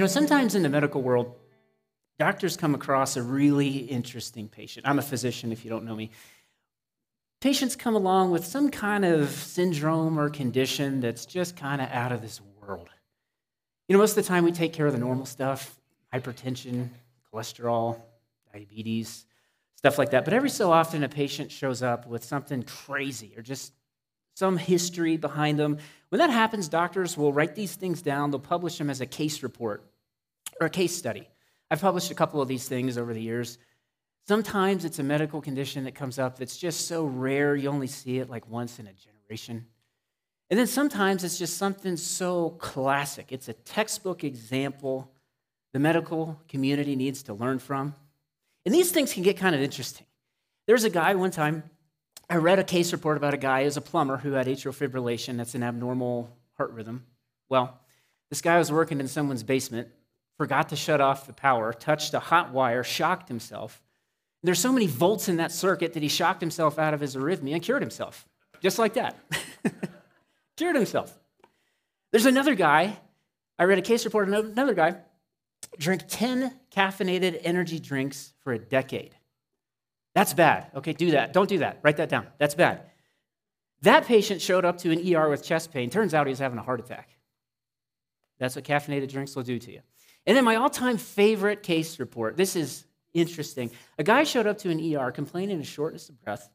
sometimes in the medical world, doctors come across a really interesting patient. I'm a physician, if you don't know me. Patients come along with some kind of syndrome or condition that's just kind of out of this world. Most of the time we take care of the normal stuff, hypertension, cholesterol, diabetes, stuff like that. But every so often a patient shows up with something crazy or just some history behind them. When that happens, doctors will write these things down. They'll publish them as a case report or a case study. I've published a couple of these things over the years. Sometimes it's a medical condition that comes up that's just so rare you only see it like once in a generation. And then sometimes it's just something so classic. It's a textbook example the medical community needs to learn from. And these things can get kind of interesting. There's a guy one time, I read a case report about a guy who's a plumber who had atrial fibrillation. That's an abnormal heart rhythm. Well, this guy was working in someone's basement, forgot to shut off the power, touched a hot wire, shocked himself. There's so many volts in that circuit that he shocked himself out of his arrhythmia and cured himself. Just like that. Cured himself. There's another guy, I read a case report, another guy drank 10 caffeinated energy drinks for a decade. That's bad. Okay, do that. Don't do that. Write that down. That's bad. That patient showed up to an ER with chest pain. Turns out he was having a heart attack. That's what caffeinated drinks will do to you. And then my all-time favorite case report. This is interesting. A guy showed up to an ER complaining of shortness of breath.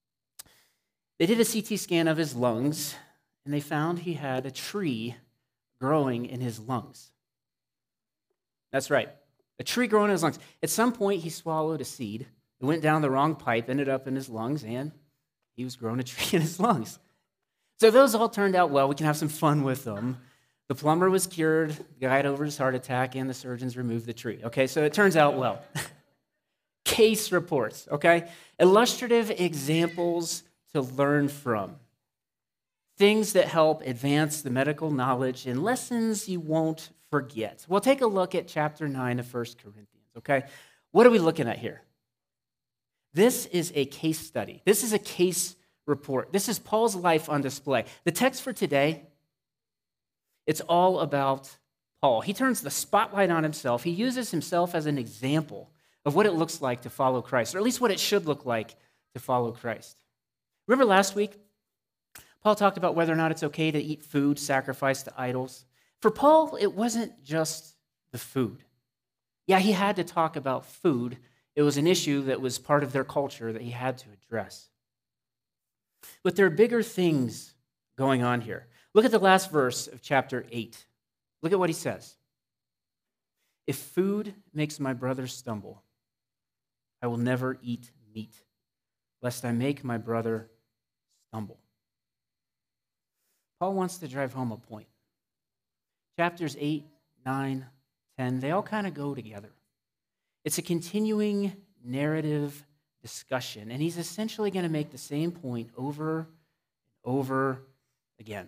They did a CT scan of his lungs, and they found he had a tree growing in his lungs. That's right, a tree growing in his lungs. At some point, he swallowed a seed. It went down the wrong pipe, ended up in his lungs, and he was growing a tree in his lungs. So those all turned out well. We can have some fun with them. The plumber was cured, the guy got over his heart attack, and the surgeons removed the tree. Okay, so it turns out well. Case reports, okay? Illustrative examples to learn from. Things that help advance the medical knowledge and lessons you won't forget. Well, take a look at chapter 9 of 1 Corinthians, okay? What are we looking at here? This is a case study. This is a case report. This is Paul's life on display. The text for today, it's all about Paul. He turns the spotlight on himself. He uses himself as an example of what it looks like to follow Christ, or at least what it should look like to follow Christ. Remember last week, Paul talked about whether or not it's okay to eat food sacrificed to idols. For Paul, it wasn't just the food. Yeah, he had to talk about food. It was an issue that was part of their culture that he had to address. But there are bigger things going on here. Look at the last verse of chapter 8. Look at what he says. If food makes my brother stumble, I will never eat meat, lest I make my brother stumble. Paul wants to drive home a point. Chapters 8, 9, 10, they all kind of go together. It's a continuing narrative discussion, and he's essentially going to make the same point over and over again.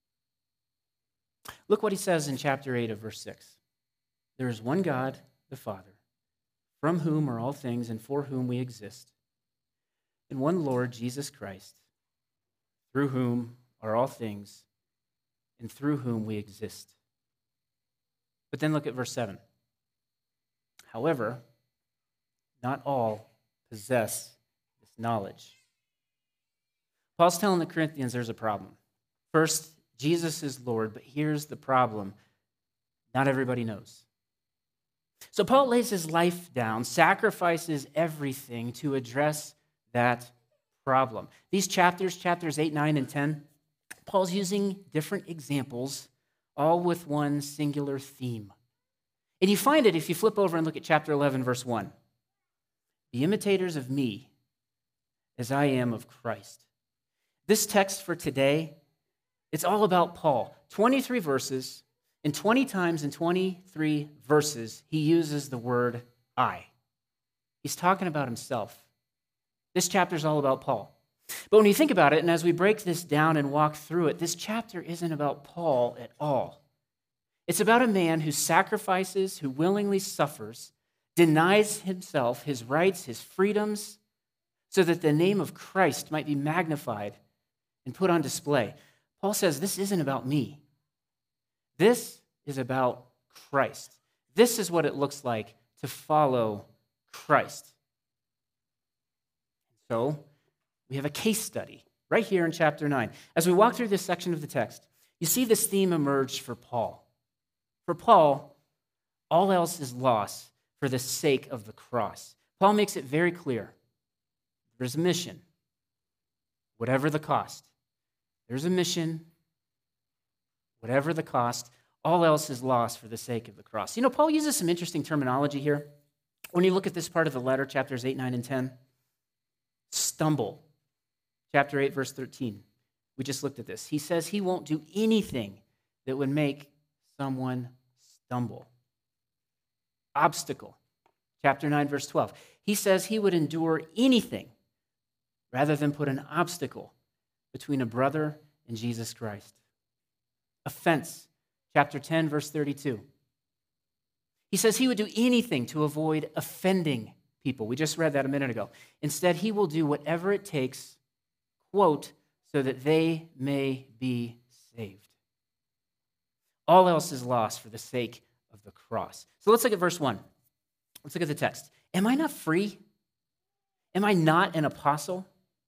Look what he says in chapter 8 of verse 6. There is one God, the Father, from whom are all things and for whom we exist, and one Lord, Jesus Christ, through whom are all things and through whom we exist. But then look at verse 7. However, not all possess this knowledge. Paul's telling the Corinthians there's a problem. First, Jesus is Lord, but here's the problem. Not everybody knows. So Paul lays his life down, sacrifices everything to address that problem. These chapters 8, 9, and 10, Paul's using different examples, all with one singular theme. And you find it if you flip over and look at chapter 11, verse 1. Be imitators of me as I am of Christ. This text for today, it's all about Paul. 23 verses, and 20 times in 23 verses, he uses the word I. He's talking about himself. This chapter is all about Paul. But when you think about it, and as we break this down and walk through it, this chapter isn't about Paul at all. It's about a man who sacrifices, who willingly suffers, denies himself, his rights, his freedoms, so that the name of Christ might be magnified and put on display. Paul says, this isn't about me. This is about Christ. This is what it looks like to follow Christ. So we have a case study right here in chapter 9. As we walk through this section of the text, you see this theme emerge for Paul. For Paul, all else is loss for the sake of the cross. Paul makes it very clear. There's a mission, whatever the cost. There's a mission, whatever the cost. All else is lost for the sake of the cross. You know, Paul uses some interesting terminology here. When you look at this part of the letter, chapters 8, 9, and 10, stumble. Chapter 8, verse 13. We just looked at this. He says he won't do anything that would make someone stumble. Obstacle. Chapter 9, verse 12. He says he would endure anything rather than put an obstacle between a brother and Jesus Christ. Offense. Chapter 10, verse 32. He says he would do anything to avoid offending people. We just read that a minute ago. Instead, he will do whatever it takes, quote, so that they may be saved. All else is lost for the sake of the cross. So let's look at verse 1. Let's look at the text. Am I not free? Am I not an apostle?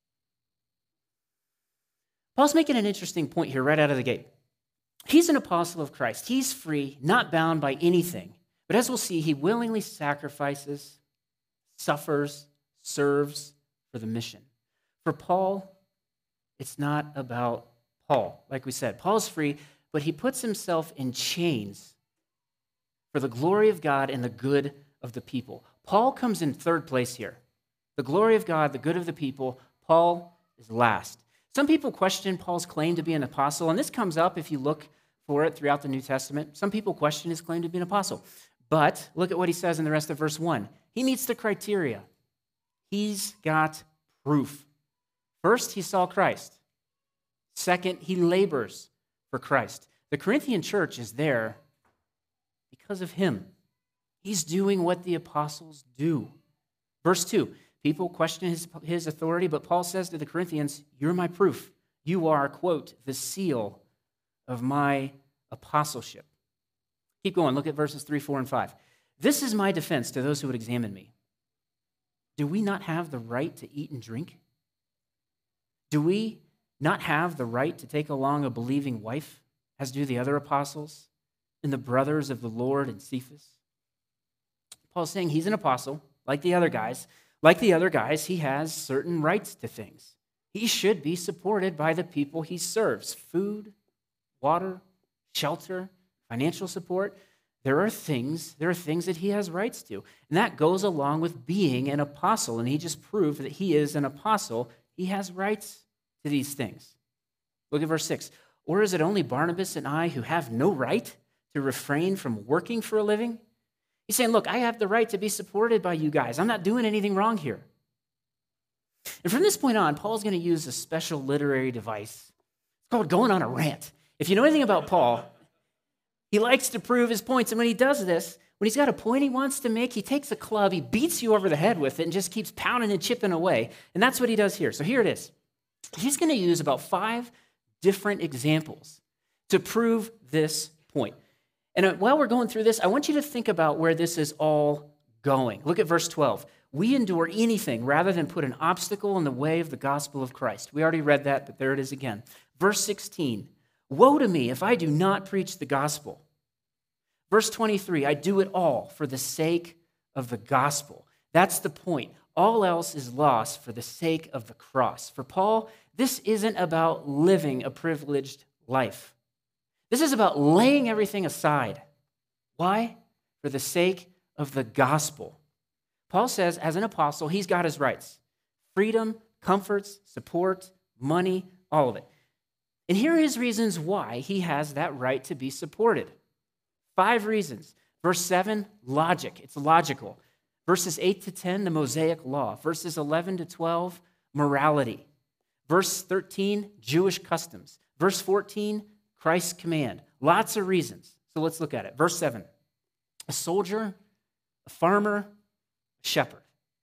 Paul's making an interesting point here right out of the gate. He's an apostle of Christ. He's free, not bound by anything. But as we'll see, he willingly sacrifices, suffers, serves for the mission. For Paul, it's not about Paul. Like we said, Paul's free, but he puts himself in chains for the glory of God and the good of the people. Paul comes in third place here. The glory of God, the good of the people. Paul is last. Some people question Paul's claim to be an apostle, and this comes up if you look for it throughout the New Testament. Some people question his claim to be an apostle. But look at what he says in the rest of verse 1. He meets the criteria. He's got proof. First, he saw Christ. Second, he labors for Christ. The Corinthian church is there because of him. He's doing what the apostles do. Verse 2, people question his authority, but Paul says to the Corinthians, you're my proof. You are, quote, the seal of my apostleship. Keep going. Look at verses 3, 4, and 5. This is my defense to those who would examine me. Do we not have the right to eat and drink? Do we not have the right to take along a believing wife, as do the other apostles and the brothers of the Lord and Cephas? Paul's saying he's an apostle, like the other guys. Like the other guys, he has certain rights to things. He should be supported by the people he serves. Food, water, shelter, financial support. There are things that he has rights to. And that goes along with being an apostle. And he just proved that he is an apostle. He has rights to these things. Look at verse 6. Or is it only Barnabas and I who have no right to refrain from working for a living? He's saying, look, I have the right to be supported by you guys. I'm not doing anything wrong here. And from this point on, Paul's going to use a special literary device. It's called going on a rant. If you know anything about Paul, he likes to prove his points. And when he does this, when he's got a point he wants to make, he takes a club, he beats you over the head with it, and just keeps pounding and chipping away. And that's what he does here. So here it is. He's going to use about 5 different examples to prove this point. And while we're going through this, I want you to think about where this is all going. Look at verse 12. We endure anything rather than put an obstacle in the way of the gospel of Christ. We already read that, but there it is again. Verse 16. Woe to me if I do not preach the gospel. Verse 23. I do it all for the sake of the gospel. That's the point. All else is lost for the sake of the cross. For Paul, this isn't about living a privileged life. This is about laying everything aside. Why? For the sake of the gospel. Paul says, as an apostle, he's got his rights. Freedom, comforts, support, money, all of it. And here are his reasons why he has that right to be supported. 5 reasons. Verse 7, logic. It's logical. Verses 8 to 10, the Mosaic law. Verses 11 to 12, morality. Verse 13, Jewish customs. Verse 14, Christ's command. Lots of reasons. So let's look at it. Verse 7, a soldier, a farmer, a shepherd.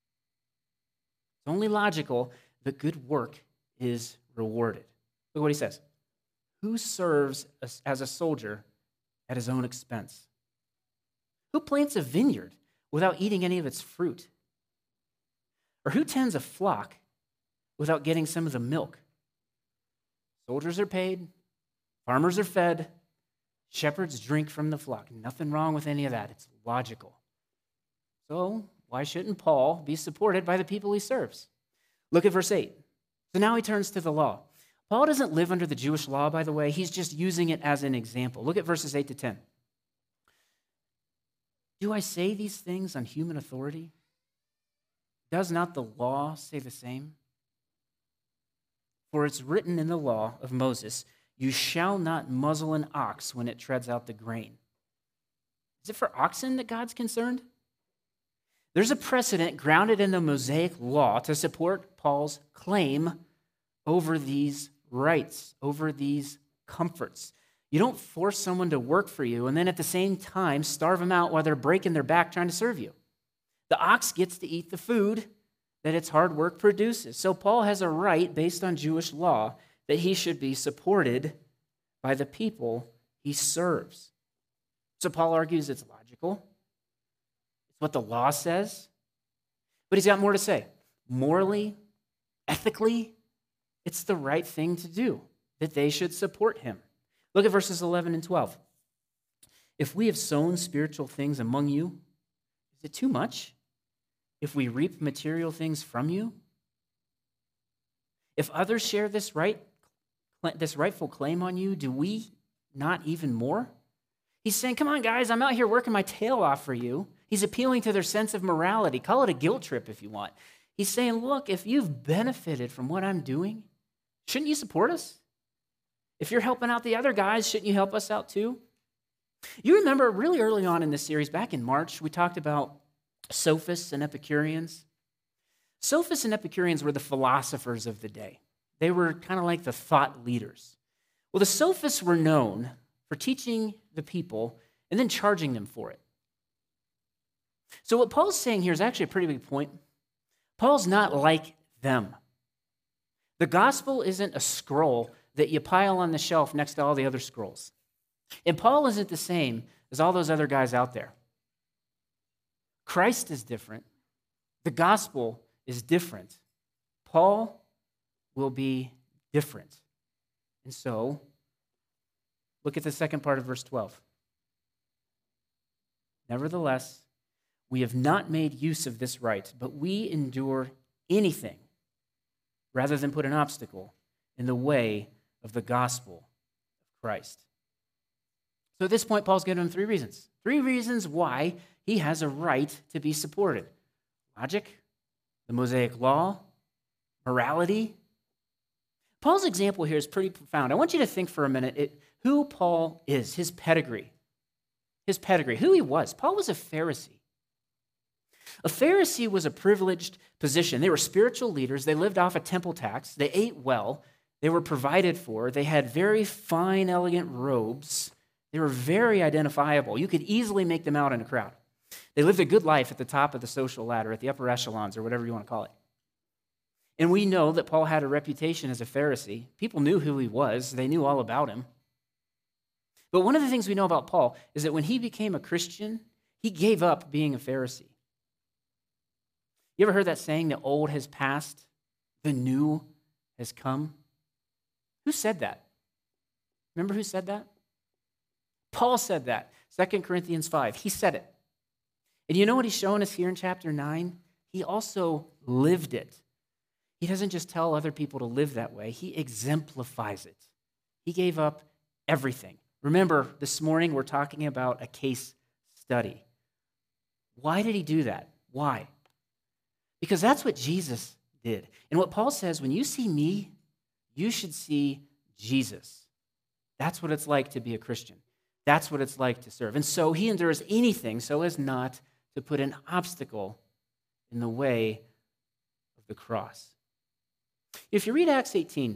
It's only logical that good work is rewarded. Look what he says. Who serves as a soldier at his own expense? Who plants a vineyard without eating any of its fruit? Or who tends a flock without getting some of the milk? Soldiers are paid, farmers are fed, shepherds drink from the flock. Nothing wrong with any of that. It's logical. So why shouldn't Paul be supported by the people he serves? Look at verse 8. So now he turns to the law. Paul doesn't live under the Jewish law, by the way. He's just using it as an example. Look at verses 8 to 10. Do I say these things on human authority? Does not the law say the same? For it's written in the law of Moses, you shall not muzzle an ox when it treads out the grain. Is it for oxen that God's concerned? There's a precedent grounded in the Mosaic law to support Paul's claim over these rights, over these comforts. You don't force someone to work for you and then at the same time starve them out while they're breaking their back trying to serve you. The ox gets to eat the food that its hard work produces. So Paul has a right based on Jewish law that he should be supported by the people he serves. So Paul argues it's logical. It's what the law says. But he's got more to say. Morally, ethically, it's the right thing to do, that they should support him. Look at verses 11 and 12. If we have sown spiritual things among you, is it too much if we reap material things from you? If others share this rightful claim on you, do we not even more? He's saying, come on, guys, I'm out here working my tail off for you. He's appealing to their sense of morality. Call it a guilt trip if you want. He's saying, look, if you've benefited from what I'm doing, shouldn't you support us? If you're helping out the other guys, shouldn't you help us out too? You remember really early on in this series, back in March, we talked about sophists and Epicureans. Sophists and Epicureans were the philosophers of the day. They were kind of like the thought leaders. Well, the sophists were known for teaching the people and then charging them for it. So what Paul's saying here is actually a pretty big point. Paul's not like them. The gospel isn't a scroll that you pile on the shelf next to all the other scrolls. And Paul isn't the same as all those other guys out there. Christ is different. The gospel is different. Paul will be different. And so, look at the second part of verse 12. Nevertheless, we have not made use of this right, but we endure anything rather than put an obstacle in the way of the gospel of Christ. So at this point, Paul's given him three reasons. Three reasons why he has a right to be supported. Logic, the Mosaic law, morality. Paul's example here is pretty profound. I want you to think for a minute who Paul is, his pedigree. His pedigree, who he was. Paul was a Pharisee. A Pharisee was a privileged position. They were spiritual leaders. They lived off a temple tax. They ate well. They were provided for. They had very fine, elegant robes. They were very identifiable. You could easily make them out in a crowd. They lived a good life at the top of the social ladder, at the upper echelons, or whatever you want to call it. And we know that Paul had a reputation as a Pharisee. People knew who he was. They knew all about him. But one of the things we know about Paul is that when he became a Christian, he gave up being a Pharisee. You ever heard that saying, the old has passed, the new has come? Who said that? Remember who said that? Paul said that. 2 Corinthians 5. He said it. And you know what he's showing us here in chapter 9? He also lived it. He doesn't just tell other people to live that way. He exemplifies it. He gave up everything. Remember, this morning we're talking about a case study. Why did he do that? Why? Because that's what Jesus did. And what Paul says, when you see me, you should see Jesus. That's what it's like to be a Christian. That's what it's like to serve. And so he endures anything so as not to put an obstacle in the way of the cross. If you read Acts 18,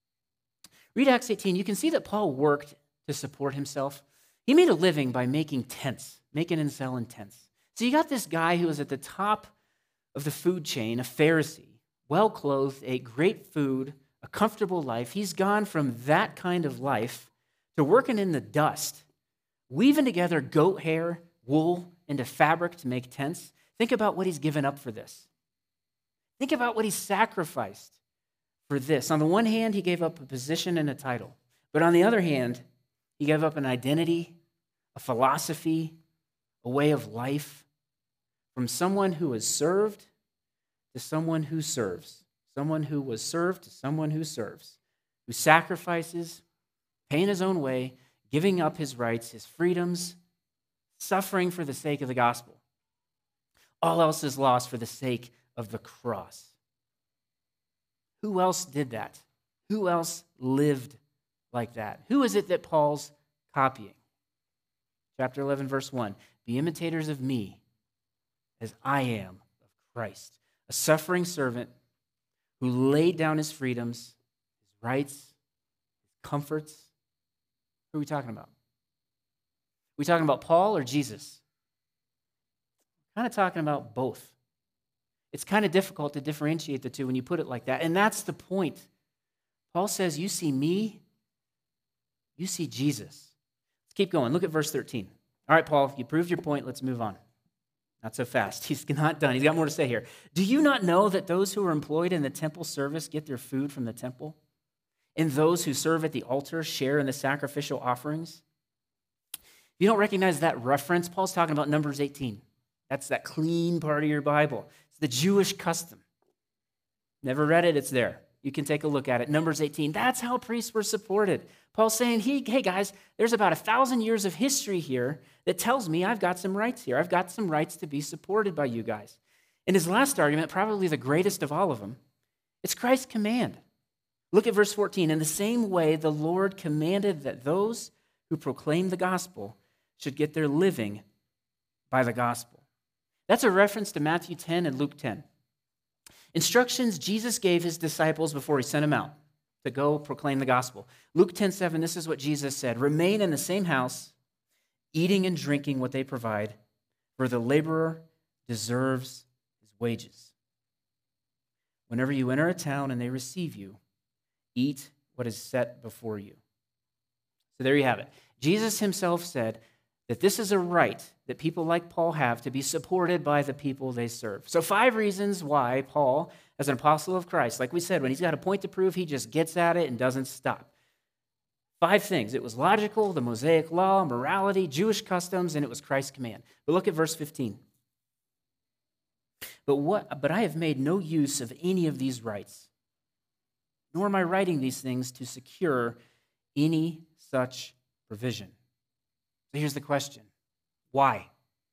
you can see that Paul worked to support himself. He made a living by making tents, making and selling tents. So you got this guy who was at the top of the food chain, a Pharisee, well-clothed, ate great food, a comfortable life. He's gone from that kind of life to working in the dust, weaving together goat hair, wool, into fabric to make tents. Think about what he's given up for this. Think about what he sacrificed for this. On the one hand, he gave up a position and a title. But on the other hand, he gave up an identity, a philosophy, a way of life, from someone who was served to someone who serves. Someone who was served to someone who serves, who sacrifices, paying his own way, giving up his rights, his freedoms, suffering for the sake of the gospel. All else is lost for the sake of the cross. Who else did that? Who else lived like that? Who is it that Paul's copying? Chapter 11, verse 1. Be imitators of me as I am of Christ, a suffering servant who laid down his freedoms, his rights, his comforts. Who are we talking about? Are we talking about Paul or Jesus? Kind of talking about both. It's kind of difficult to differentiate the two when you put it like that. And that's the point. Paul says, you see me, you see Jesus. Let's keep going. Look at verse 13. All right, Paul, you proved your point. Let's move on. Not so fast. He's not done. He's got more to say here. Do you not know that those who are employed in the temple service get their food from the temple? And those who serve at the altar share in the sacrificial offerings? If you don't recognize that reference, Paul's talking about Numbers 18. That's that clean part of your Bible. It's the Jewish custom. Never read it, it's there. You can take a look at it. Numbers 18, that's how priests were supported. Paul's saying, hey guys, there's about 1,000 years of history here that tells me I've got some rights here. I've got some rights to be supported by you guys. And his last argument, probably the greatest of all of them, it's Christ's command. Look at verse 14. In the same way, the Lord commanded that those who proclaim the gospel should get their living by the gospel. That's a reference to Matthew 10 and Luke 10. Instructions Jesus gave his disciples before he sent them out to go proclaim the gospel. Luke 10:7, this is what Jesus said, remain in the same house, eating and drinking what they provide, for the laborer deserves his wages. Whenever you enter a town and they receive you, eat what is set before you. So there you have it. Jesus himself said that this is a right that people like Paul have to be supported by the people they serve. So 5 reasons why Paul, as an apostle of Christ, like we said, when he's got a point to prove, he just gets at it and doesn't stop. 5 things. It was logical, the Mosaic law, morality, Jewish customs, and it was Christ's command. But look at verse 15. But I have made no use of any of these rights, nor am I writing these things to secure any such provision. So here's the question. Why?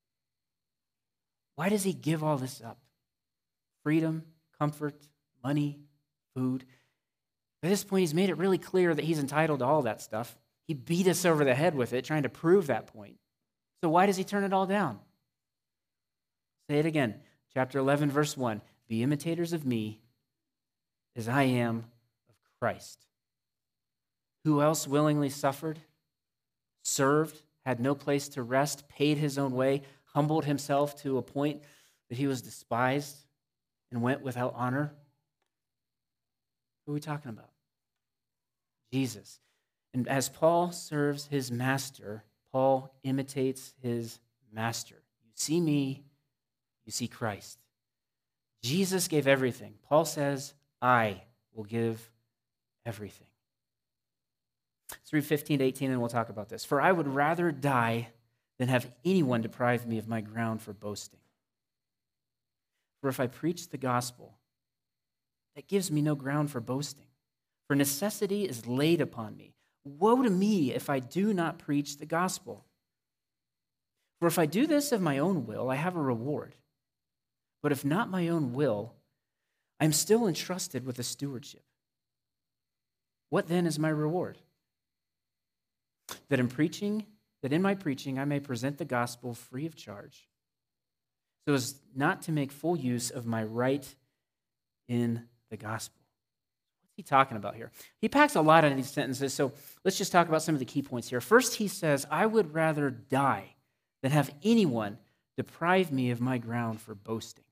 Why does he give all this up? Freedom, comfort, money, food. At this point, he's made it really clear that he's entitled to all that stuff. He beat us over the head with it, trying to prove that point. So why does he turn it all down? Say it again. Chapter 11, verse 1. Be imitators of me as I am of Christ. Who else willingly suffered, served, had no place to rest, paid his own way, humbled himself to a point that he was despised and went without honor? Who are we talking about? Jesus. And as Paul serves his master, Paul imitates his master. You see me, you see Christ. Jesus gave everything. Paul says, I will give everything. Let's read 15 to 18 and we'll talk about this. For I would rather die than have anyone deprive me of my ground for boasting. For if I preach the gospel, that gives me no ground for boasting. For necessity is laid upon me. Woe to me if I do not preach the gospel. For if I do this of my own will, I have a reward. But if not my own will, I am still entrusted with a stewardship. What then is my reward? That in my preaching I may present the gospel free of charge, so as not to make full use of my right in the gospel. What's he talking about here? He packs a lot into these sentences, so let's just talk about some of the key points here. First, he says, I would rather die than have anyone deprive me of my ground for boasting.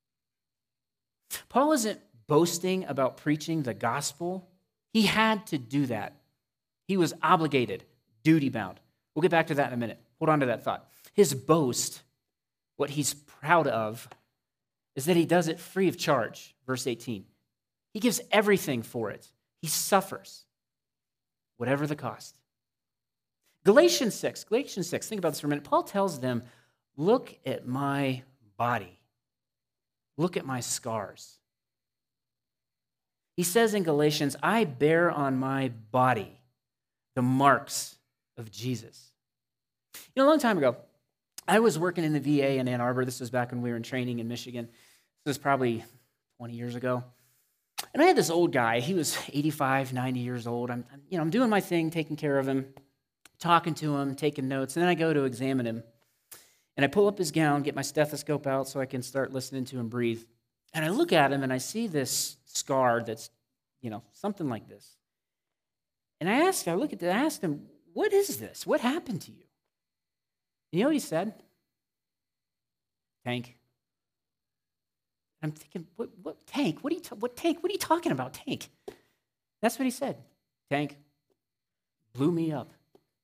Paul isn't boasting about preaching the gospel. He had to do that. He was obligated, duty-bound. We'll get back to that in a minute. Hold on to that thought. His boast what he's proud of, is that he does it free of charge. Verse 18. He gives everything for it. He suffers, whatever the cost. Galatians 6, think about this for a minute. Paul tells them, look at my body. Look at my scars. He says in Galatians, I bear on my body the marks of Jesus. A long time ago, I was working in the VA in Ann Arbor. This was back when we were in training in Michigan. This was probably 20 years ago. And I had this old guy. He was 85, 90 years old. I'm doing my thing, taking care of him, talking to him, taking notes. And then I go to examine him. And I pull up his gown, get my stethoscope out so I can start listening to him breathe. And I look at him and I see this scar that's, something like this. And I asked him, what is this? What happened to you? You know what he said? Tank. I'm thinking, what tank? What tank? What are you talking about, tank? That's what he said. Tank blew me up.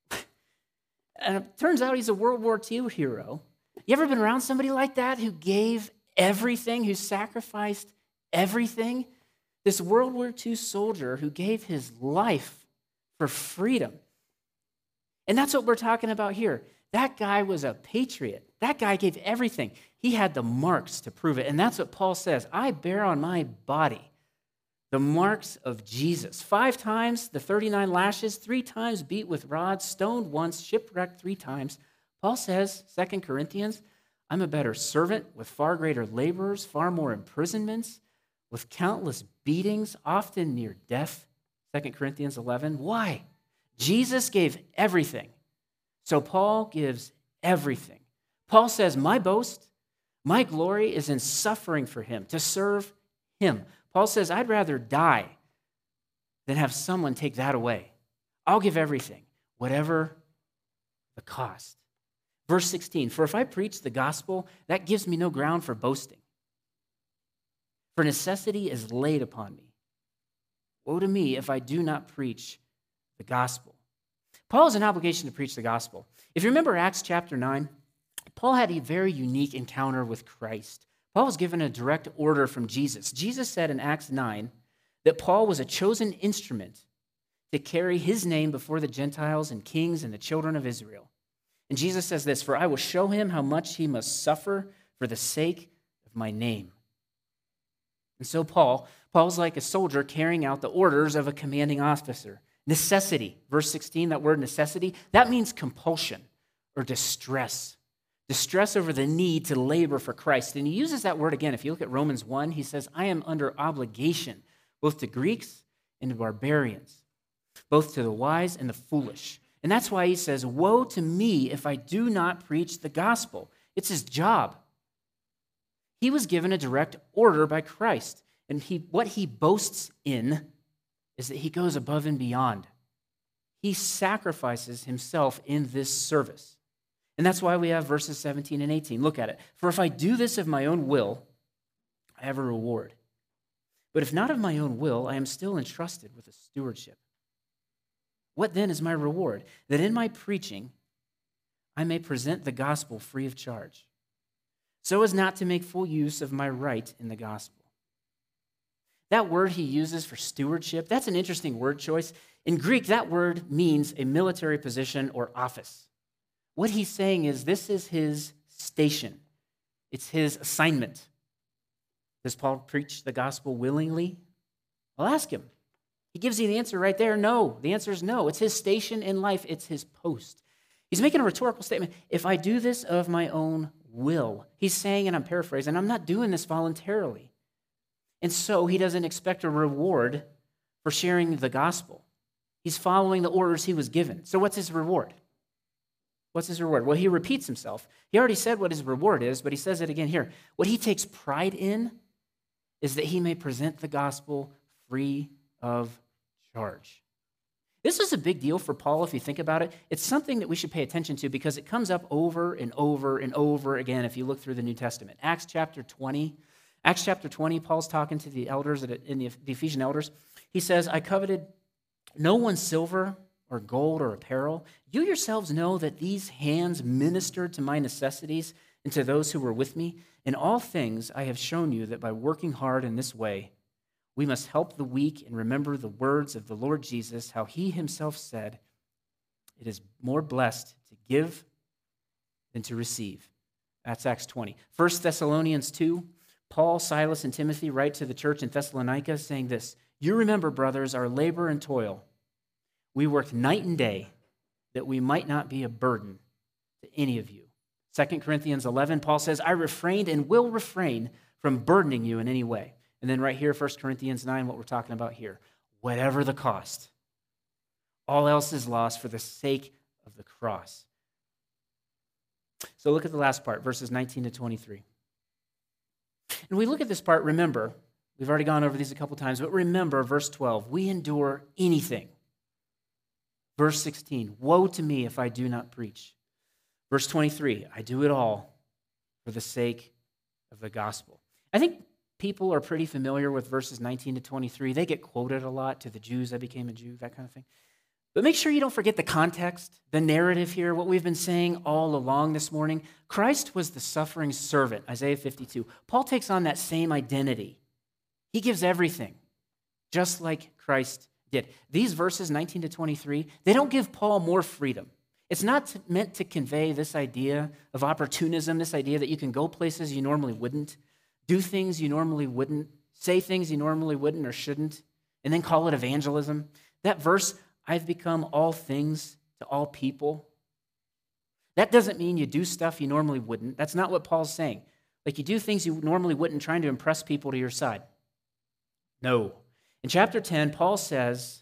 And it turns out he's a World War II hero. You ever been around somebody like that who gave everything, who sacrificed everything? This World War II soldier who gave his life for freedom. And that's what we're talking about here. That guy was a patriot. That guy gave everything. He had the marks to prove it. And that's what Paul says. I bear on my body the marks of Jesus. 5 times the 39 lashes, 3 times beat with rods, stoned once, shipwrecked 3 times. Paul says, 2 Corinthians, I'm a better servant with far greater laborers, far more imprisonments, with countless beatings, often near death. 2 Corinthians 11. Why? Jesus gave everything. So Paul gives everything. Paul says, my boast, my glory is in suffering for him, to serve him. Paul says, I'd rather die than have someone take that away. I'll give everything, whatever the cost. Verse 16, for if I preach the gospel, that gives me no ground for boasting. For necessity is laid upon me. Woe to me if I do not preach the gospel. Paul has an obligation to preach the gospel. If you remember Acts chapter 9, Paul had a very unique encounter with Christ. Paul was given a direct order from Jesus. Jesus said in Acts 9 that Paul was a chosen instrument to carry his name before the Gentiles and kings and the children of Israel. And Jesus says this, for I will show him how much he must suffer for the sake of my name. And so Paul's like a soldier carrying out the orders of a commanding officer. Necessity, verse 16, that word necessity, that means compulsion or distress. Distress over the need to labor for Christ. And he uses that word again. If you look at Romans 1, he says, I am under obligation, both to Greeks and to barbarians, both to the wise and the foolish. And that's why he says, woe to me if I do not preach the gospel. It's his job. He was given a direct order by Christ. And what he boasts in is that he goes above and beyond. He sacrifices himself in this service. And that's why we have verses 17 and 18. Look at it. For if I do this of my own will, I have a reward. But if not of my own will, I am still entrusted with a stewardship. What then is my reward? That in my preaching, I may present the gospel free of charge, so as not to make full use of my right in the gospel. That word he uses for stewardship, that's an interesting word choice. In Greek, that word means a military position or office. What he's saying is this is his station. It's his assignment. Does Paul preach the gospel willingly? I'll ask him. He gives you the answer right there. No. The answer is no. It's his station in life. It's his post. He's making a rhetorical statement. If I do this of my own will, he's saying, and I'm paraphrasing, I'm not doing this voluntarily. And so he doesn't expect a reward for sharing the gospel. He's following the orders he was given. So what's his reward? What's his reward? Well, he repeats himself. He already said what his reward is, but he says it again here. What he takes pride in is that he may present the gospel free of charge. This is a big deal for Paul if you think about it. It's something that we should pay attention to because it comes up over and over and over again if you look through the New Testament. Acts chapter 20, Paul's talking to the elders, in the Ephesian elders. He says, I coveted no one's silver or gold or apparel. You yourselves know that these hands ministered to my necessities and to those who were with me, in all things I have shown you that by working hard in this way, we must help the weak and remember the words of the Lord Jesus, how he himself said, it is more blessed to give than to receive. That's Acts 20. 1 Thessalonians 2, Paul, Silas, and Timothy write to the church in Thessalonica saying this, you remember, brothers, our labor and toil. We worked night and day that we might not be a burden to any of you. 2 Corinthians 11, Paul says, I refrained and will refrain from burdening you in any way. And then right here, 1 Corinthians 9, what we're talking about here. Whatever the cost, all else is lost for the sake of the cross. So look at the last part, verses 19 to 23. And we look at this part, remember, we've already gone over these a couple times, but remember, verse 12, we endure anything. Verse 16, woe to me if I do not preach. Verse 23, I do it all for the sake of the gospel. I think people are pretty familiar with verses 19 to 23. They get quoted a lot, to the Jews I became a Jew, that kind of thing. But make sure you don't forget the context, the narrative here, what we've been saying all along this morning. Christ was the suffering servant, Isaiah 52. Paul takes on that same identity. He gives everything, just like Christ did. These verses, 19 to 23, they don't give Paul more freedom. It's not meant to convey this idea of opportunism, this idea that you can go places you normally wouldn't, do things you normally wouldn't, say things you normally wouldn't or shouldn't, and then call it evangelism. That verse, I've become all things to all people. That doesn't mean you do stuff you normally wouldn't. That's not what Paul's saying. Like you do things you normally wouldn't, trying to impress people to your side. No. In chapter 10, Paul says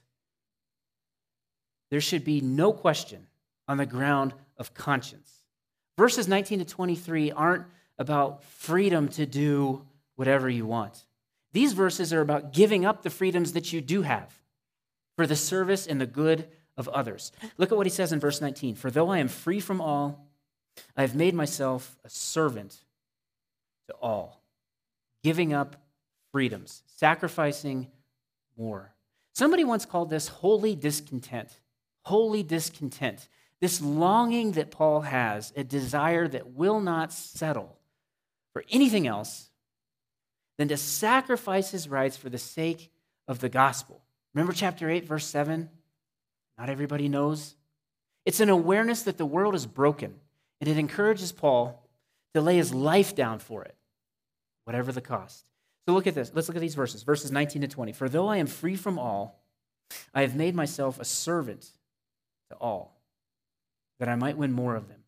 there should be no question on the ground of conscience. Verses 19 to 23 aren't about freedom to do whatever you want. These verses are about giving up the freedoms that you do have for the service and the good of others. Look at what he says in verse 19. For though I am free from all, I have made myself a servant to all, giving up freedoms, sacrificing more. Somebody once called this holy discontent. Holy discontent. This longing that Paul has, a desire that will not settle for anything else than to sacrifice his rights for the sake of the gospel. Remember chapter 8, verse 7? Not everybody knows. It's an awareness that the world is broken, and it encourages Paul to lay his life down for it, whatever the cost. So look at this. Let's look at these verses, verses 19 to 20. For though I am free from all, I have made myself a servant to all, that I might win more of them.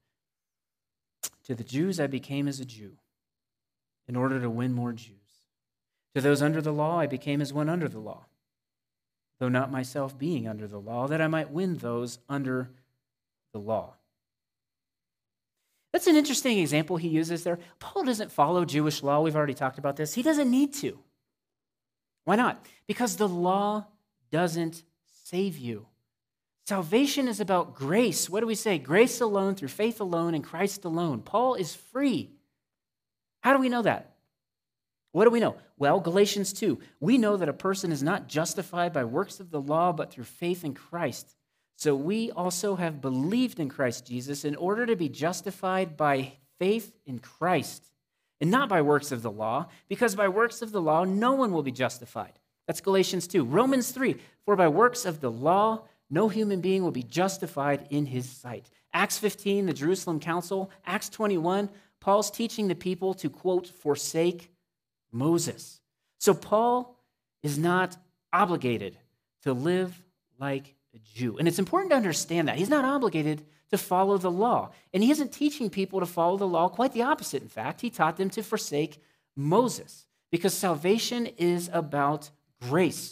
To the Jews I became as a Jew, in order to win more Jews. To those under the law I became as one under the law, though not myself being under the law, that I might win those under the law. That's an interesting example he uses there. Paul doesn't follow Jewish law. We've already talked about this. He doesn't need to. Why not? Because the law doesn't save you. Salvation is about grace. What do we say? Grace alone, through faith alone, in Christ alone. Paul is free. How do we know that? What do we know? Well, Galatians 2. We know that a person is not justified by works of the law, but through faith in Christ. So we also have believed in Christ Jesus in order to be justified by faith in Christ, and not by works of the law, because by works of the law, no one will be justified. That's Galatians 2. Romans 3. For by works of the law, no human being will be justified in his sight. Acts 15, the Jerusalem Council. Acts 21, Paul's teaching the people to, quote, forsake Moses. So Paul is not obligated to live like a Jew. And it's important to understand that. He's not obligated to follow the law. And he isn't teaching people to follow the law. Quite the opposite, in fact. He taught them to forsake Moses, because salvation is about grace.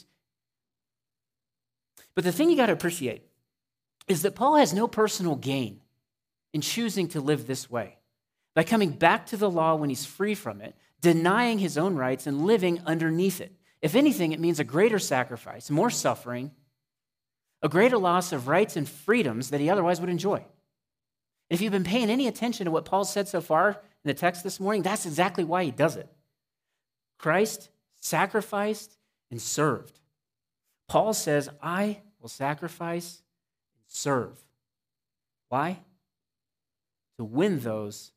But the thing you got to appreciate is that Paul has no personal gain in choosing to live this way. By coming back to the law when he's free from it, denying his own rights and living underneath it. If anything, it means a greater sacrifice, more suffering, a greater loss of rights and freedoms that he otherwise would enjoy. If you've been paying any attention to what Paul said so far in the text this morning, that's exactly why he does it. Christ sacrificed and served. Paul says, I will sacrifice and serve. Why? To win those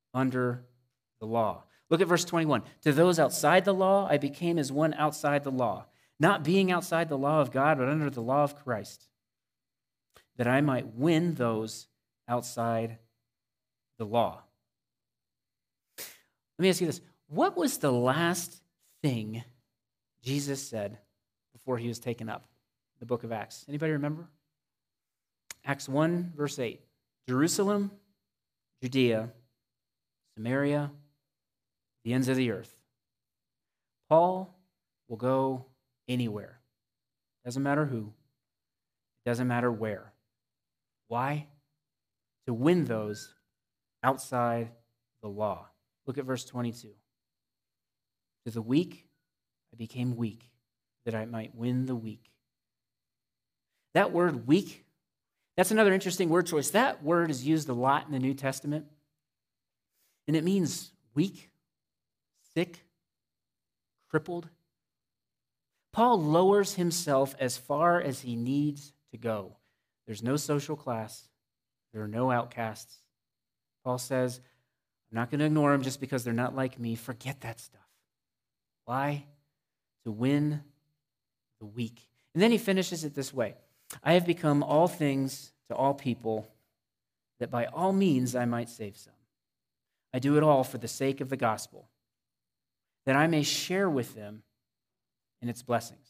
under the law. Look at verse 21. To those outside the law, I became as one outside the law, not being outside the law of God, but under the law of Christ, that I might win those outside the law. Let me ask you this. What was the last thing Jesus said before he was taken up? The book of Acts. Anybody remember? Acts 1, verse 8. Jerusalem, Judea, Samaria, the ends of the earth. Paul will go anywhere. Doesn't matter who. Doesn't matter where. Why? To win those outside the law. Look at verse 22. To the weak, I became weak, that I might win the weak. That word weak, that's another interesting word choice. That word is used a lot in the New Testament, and it means weak, sick, crippled. Paul lowers himself as far as he needs to go. There's no social class. There are no outcasts. Paul says, I'm not going to ignore them just because they're not like me. Forget that stuff. Why? To win the weak. And then he finishes it this way. I have become all things to all people, that by all means I might save some. I do it all for the sake of the gospel, that I may share with them in its blessings.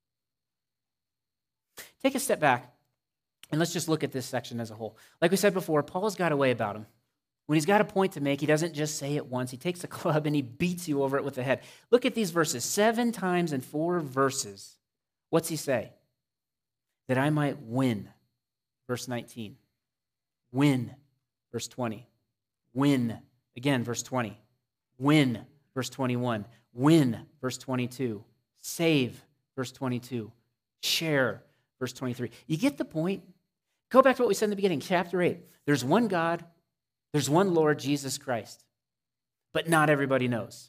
Take a step back, and let's just look at this section as a whole. Like we said before, Paul's got a way about him. When he's got a point to make, he doesn't just say it once. He takes a club and he beats you over it with the head. Look at these verses. 7 times in 4 verses. What's he say? That I might win. Verse 19. Win. Verse 20. Win. Again, verse 20. Win. Verse 21. Win. Verse 22. Save. Verse 22. Share. Verse 23. You get the point? Go back to what we said in the beginning, chapter 8. There's one God. There's one Lord, Jesus Christ. But not everybody knows.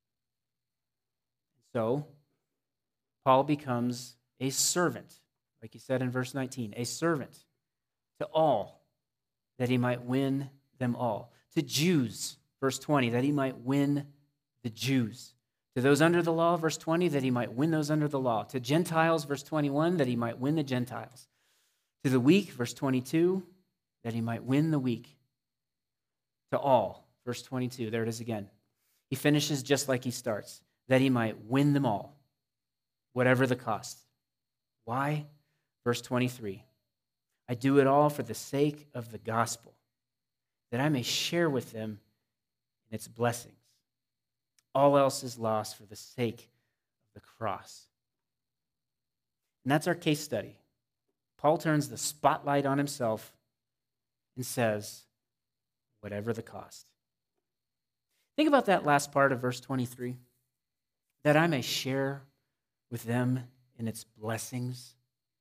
So, Paul becomes a servant, like he said in verse 19, a servant to all, that he might win them all. To Jews, verse 20, that he might win the Jews. To those under the law, verse 20, that he might win those under the law. To Gentiles, verse 21, that he might win the Gentiles. To the weak, verse 22, that he might win the weak. To all, verse 22, there it is again. He finishes just like he starts, that he might win them all, whatever the cost. Why? Verse 23, I do it all for the sake of the gospel, that I may share with them in its blessings. All else is lost for the sake of the cross. And that's our case study. Paul turns the spotlight on himself and says, whatever the cost. Think about that last part of verse 23, that I may share with them in its blessings.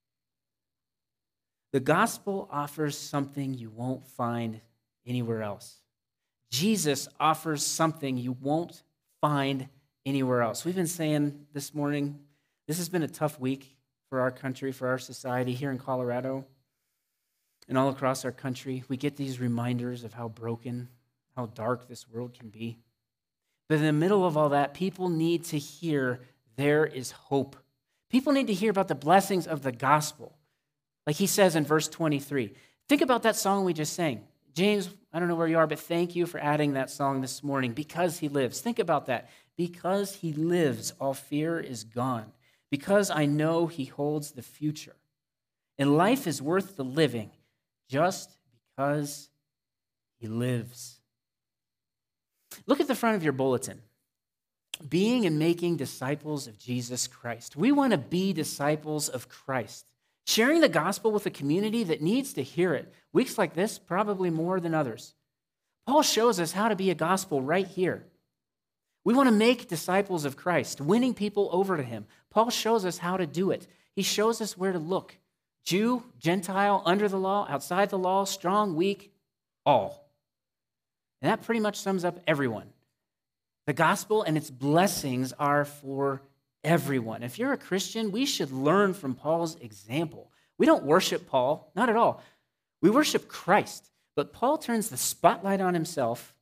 The gospel offers something you won't find anywhere else. Jesus offers something you won't find anywhere else. We've been saying this morning, this has been a tough week for our country, for our society here in Colorado and all across our country. We get these reminders of how broken, how dark this world can be. But in the middle of all that, people need to hear there is hope. People need to hear about the blessings of the gospel. Like he says in verse 23. Think about that song we just sang. James, I don't know where you are, but thank you for adding that song this morning. Because he lives. Think about that. Because he lives, all fear is gone. Because I know he holds the future. And life is worth the living just because he lives. Look at the front of your bulletin. Being and making disciples of Jesus Christ. We want to be disciples of Christ. Sharing the gospel with a community that needs to hear it. Weeks like this, probably more than others. Paul shows us how to be a gospel right here. We want to make disciples of Christ, winning people over to him. Paul shows us how to do it. He shows us where to look. Jew, Gentile, under the law, outside the law, strong, weak, all. And that pretty much sums up everyone. The gospel and its blessings are for everyone. If you're a Christian, we should learn from Paul's example. We don't worship Paul, not at all. We worship Christ. But Paul turns the spotlight on himself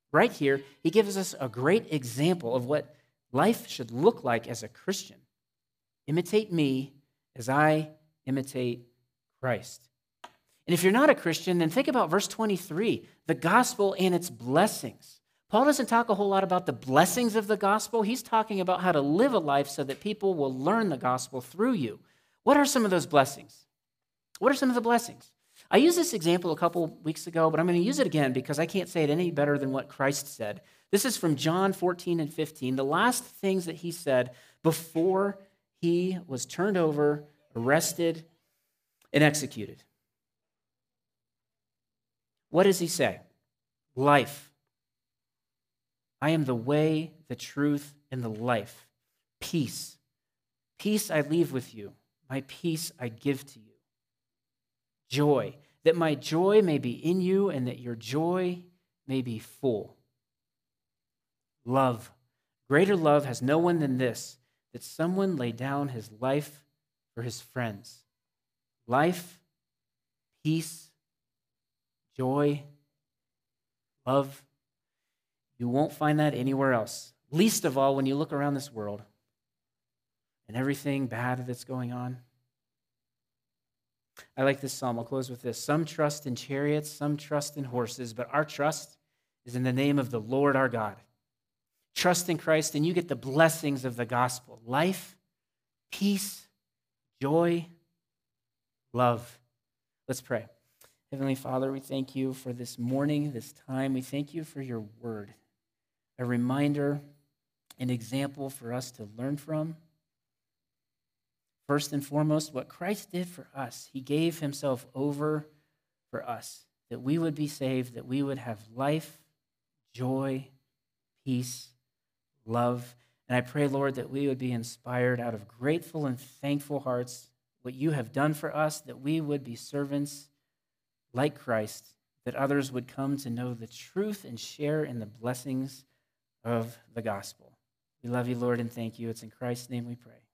right here, he gives us a great example of what life should look like as a Christian. Imitate me as I imitate Christ. And if you're not a Christian, then think about verse 23, the gospel and its blessings. Paul doesn't talk a whole lot about the blessings of the gospel. He's talking about how to live a life so that people will learn the gospel through you. What are some of those blessings? What are some of the blessings? I used this example a couple weeks ago, but I'm going to use it again because I can't say it any better than what Christ said. This is from John 14 and 15, the last things that he said before he was turned over, arrested, and executed. What does he say? Life. I am the way, the truth, and the life. Peace. Peace I leave with you. My peace I give to you. Joy. That my joy may be in you and that your joy may be full. Love. Greater love has no one than this, that someone lay down his life for his friends. Life, peace, joy, love. You won't find that anywhere else. Least of all when you look around this world and everything bad that's going on. I like this psalm. I'll close with this. Some trust in chariots, some trust in horses, but our trust is in the name of the Lord our God. Trust in Christ and you get the blessings of the gospel. Life, peace, joy, love. Let's pray. Heavenly Father, we thank you for this morning, this time. We thank you for your word, a reminder, an example for us to learn from. First and foremost, what Christ did for us. He gave himself over for us, that we would be saved, that we would have life, joy, peace, love. And I pray, Lord, that we would be inspired out of grateful and thankful hearts, what you have done for us, that we would be servants like Christ, that others would come to know the truth and share in the blessings of the gospel. We love you, Lord, and thank you. It's in Christ's name we pray.